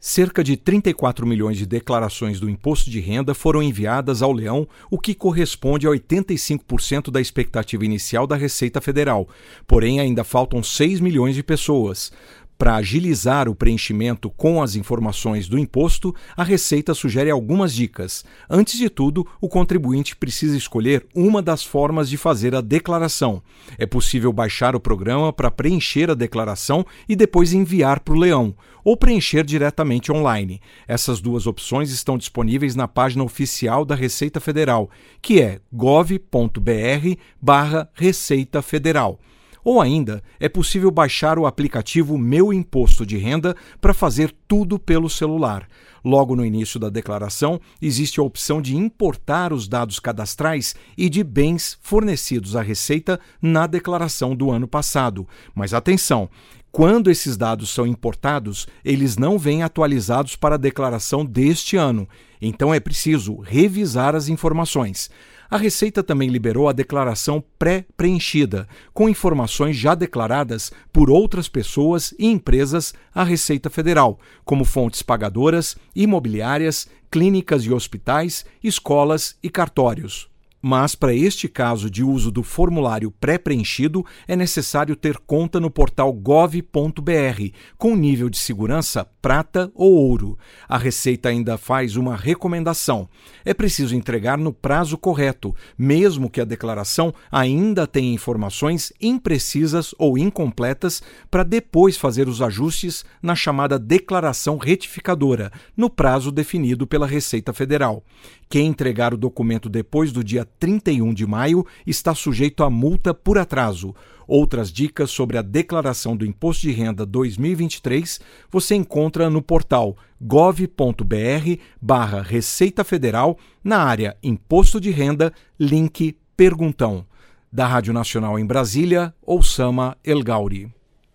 Cerca de 34 milhões de declarações do imposto de renda foram enviadas ao leão, o que corresponde a 85% da expectativa inicial da Receita Federal. Porém, ainda faltam 6 milhões de pessoas. Para agilizar o preenchimento com as informações do imposto, a Receita sugere algumas dicas. Antes de tudo, o contribuinte precisa escolher uma das formas de fazer a declaração. É possível baixar o programa para preencher a declaração e depois enviar para o leão, ou preencher diretamente online. Essas duas opções estão disponíveis na página oficial da Receita Federal, que é gov.br/Receita Federal. Ou ainda, é possível baixar o aplicativo Meu Imposto de Renda para fazer tudo pelo celular. Logo no início da declaração, existe a opção de importar os dados cadastrais e de bens fornecidos à Receita na declaração do ano passado. Mas atenção! Quando esses dados são importados, eles não vêm atualizados para a declaração deste ano. Então é preciso revisar as informações. A Receita também liberou a declaração pré-preenchida, com informações já declaradas por outras pessoas e empresas à Receita Federal, como fontes pagadoras, imobiliárias, clínicas e hospitais, escolas e cartórios. Mas, para este caso de uso do formulário pré-preenchido, é necessário ter conta no portal gov.br, com nível de segurança prata ou ouro. A Receita ainda faz uma recomendação. É preciso entregar no prazo correto, mesmo que a declaração ainda tenha informações imprecisas ou incompletas, para depois fazer os ajustes na chamada declaração retificadora, no prazo definido pela Receita Federal. Quem entregar o documento depois do dia 31 de maio está sujeito a multa por atraso. Outras dicas sobre a declaração do Imposto de Renda 2023 você encontra no portal gov.br/Receita Federal, na área Imposto de Renda, link Perguntão. Da Rádio Nacional em Brasília, Oussama El Gauri.